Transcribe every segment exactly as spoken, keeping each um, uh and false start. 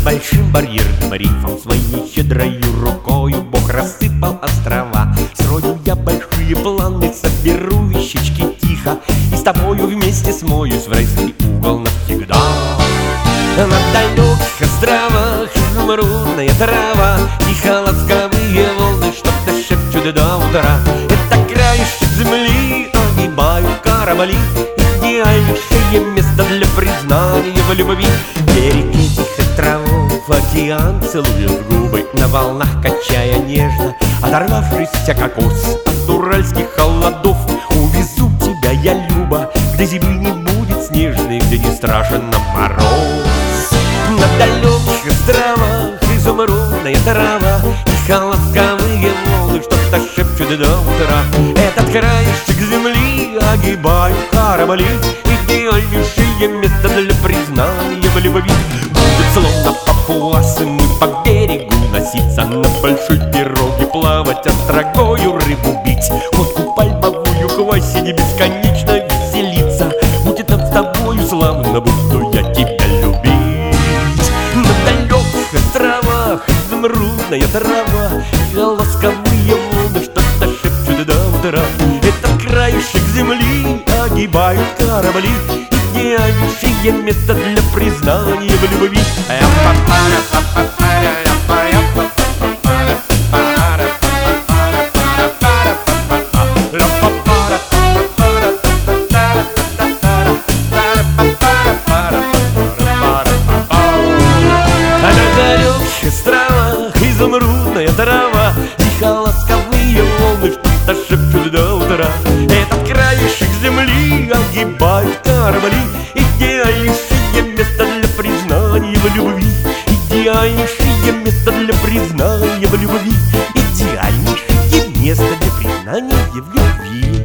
большим барьерным рифом своей щедрою рукою Бог рассыпал острова. Строю я большие планы, соберу вещички тихо и с тобою вместе смоюсь в райский угол навсегда. На далеких островах изумрудная трава, тихо ласковые волны что-то шепчут до утра. Это краешек земли, огибают корабли, идеальнейшее место для признания в любви. Берег этих островов океан целует губы, на волнах качая нежно оторвавшийся кокос. От уральских холодов увезу тебя я, Люба, где зимы не будет снежной, где не страшен нам мороз. На далеких островах изумрудная трава, тихо ласковые волны что-то шепчут до утра. Этот краешек земли огибают корабли, идеальнейшее место для признания в любви. Будет словно папуасы мы по берегу носиться, на большой пироге плавать, острогою рыбу бить, водку пальмовую квасить и бесконечно веселиться. Будет нам с тобою славно, буду я тебя любить. На далеких островах изумрудная трава, тихо ласковые волны что-то шепчут до утра. Этот краешек земли огибают корабли, идеальнейшее место для признания в любви. Изумрудная трава, тихо ласковые волны что-то шепчут до утра. Этот краешек земли огибают корабли, идеальнейшее место для признания в любви. Идеальнейшее место для признания в любви. Идеальнейшее место для признания в любви.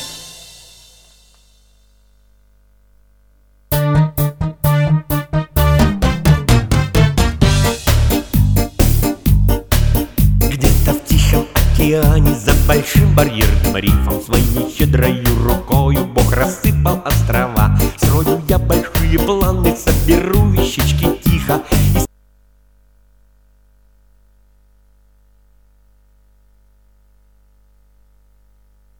За большим барьерным рифом своей щедрою рукою Бог рассыпал острова. Строю я большие планы, соберу вещички тихо и